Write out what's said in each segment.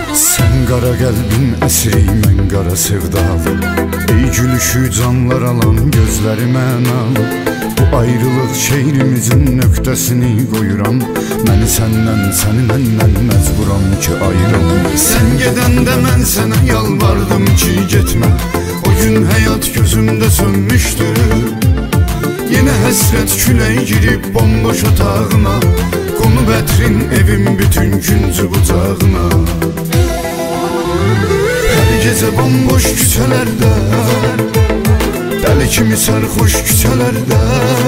Sen qara qəlbin əsri, mən qara sevdalı. Ey gülüşü canlar alan gözləri mənalı. Bu ayrılıq şehrimizin nöqtəsini qoyuram. Məni səndən, səni məndən məcburam ki ayıram. Sən gedəndə mən sənə yalvardım ki getmə. O gün həyat gözümdə sönmüşdü. Yenə həsrət külək girib bomboş otağına. Qonub ətrin evim bütün güncü bucağına. Hər gecə bomboş küçələrdə, dəli kimi sərxoş küçələrdə,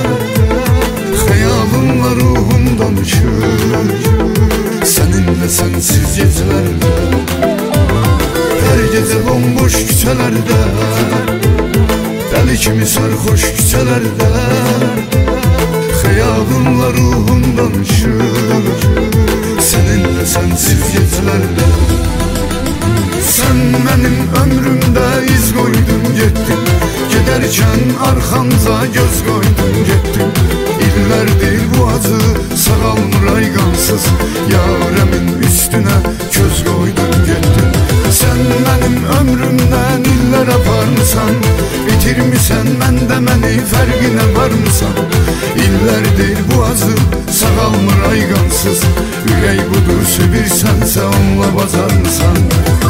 xəyalımla ruhum danışır səninlə sənsiz gecələrdə. Hər gecə bomboş küçələrdə, dəli kimi sərxoş küçələrdə, xəyalımla ruhum danışır səninlə sənsiz gecələrdə. Sən mənim ömrümdə iz qoydun getdin, gedərkən arxamca göz qoydun getdin. İllərdir bu acı sağalmır ay qansız, yarəmin üstünə köz qoydun getdin. Sən mənim ömrümdən illər aparmısan, bitirmisən məndə məni, fərqinə varmısan? İllərdir bu acı sağalmır ay qansız, ürək budur sevirsənsə onunla bacarmısan?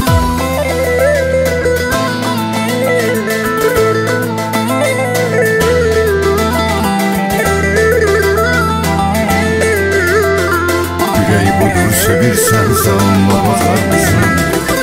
Ürək budur sevirsənsə onunla bacarmısan?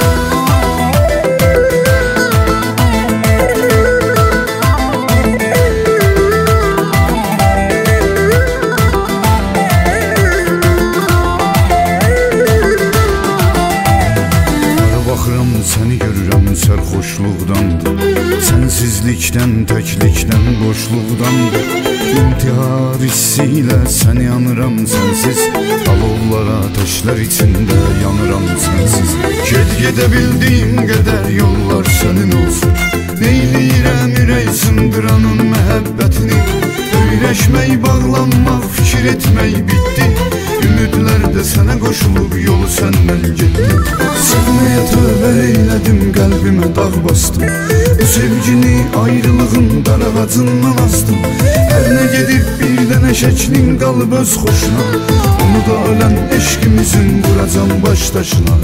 Səni görürəm sərxoşluqdandır, sənsizlikdən, təklikdən, boşluqdandır. İntihar hissi ilə səni yanıram sənsiz, alovlar ateşlər içində yanıram sənsiz. Gedə bildiyim qədər yollar sənin olsun, neyləyirəm ürək sındıranın məhəbbətini. Öyrəşmək, bağlanmaq, fikir etmək bitdi, ümidlər də sənə qoşulub yolu səndən getdi. Sevməyə tövbə eylədim, qəlbimə dağ bastım, bu sevgini ayrılığın darağacından astım. Hər nə gedib bir dənə şəklin qalıb öz xoşuna, onu da ölən eşqimizin vuracam baş daşına.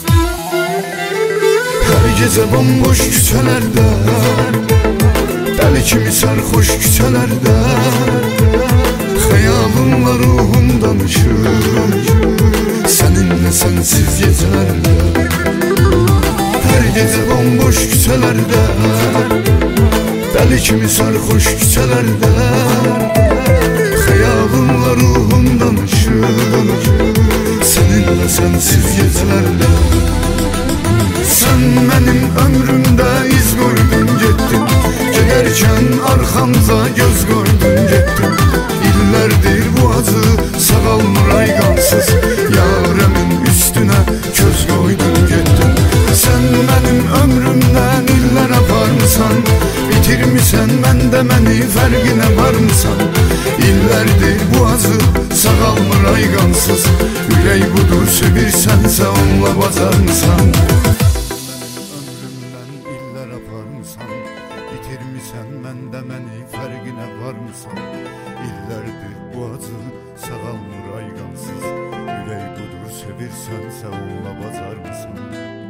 Hər gecə bomboş küçələrdə, dəli kimi sərxoş küçələrdə, xəyalımla ruhum danışır səninlə sənsiz gecələrdə. Hər gecə bomboş küçələrdə, dəli kimi sərxoş küçələrdə, xəyalımla ruhum danışır səninlə sənsiz gecələrdə. Sən mənim ömrümdə iz qoydun getdin, gedərkən arxamca göz qoydun getdin. İllərdir bu acı sağalmır ay qansız, yarəmin üstünə köz qoydun getdin. Sən mənim ömrümdən illər aparmısan, bitirmisən məndə məni, fərqinə varmısan? İllərdir bu acı sağalmır ay qansız, ürək budur sevirsənsə onunla bacarmısan? Bitirmisən məndə məni, fərqinə varmısan? İllərdir bu acı sağalmır ay qansız, ürək budur sevirsənsə onunla bacarmısan?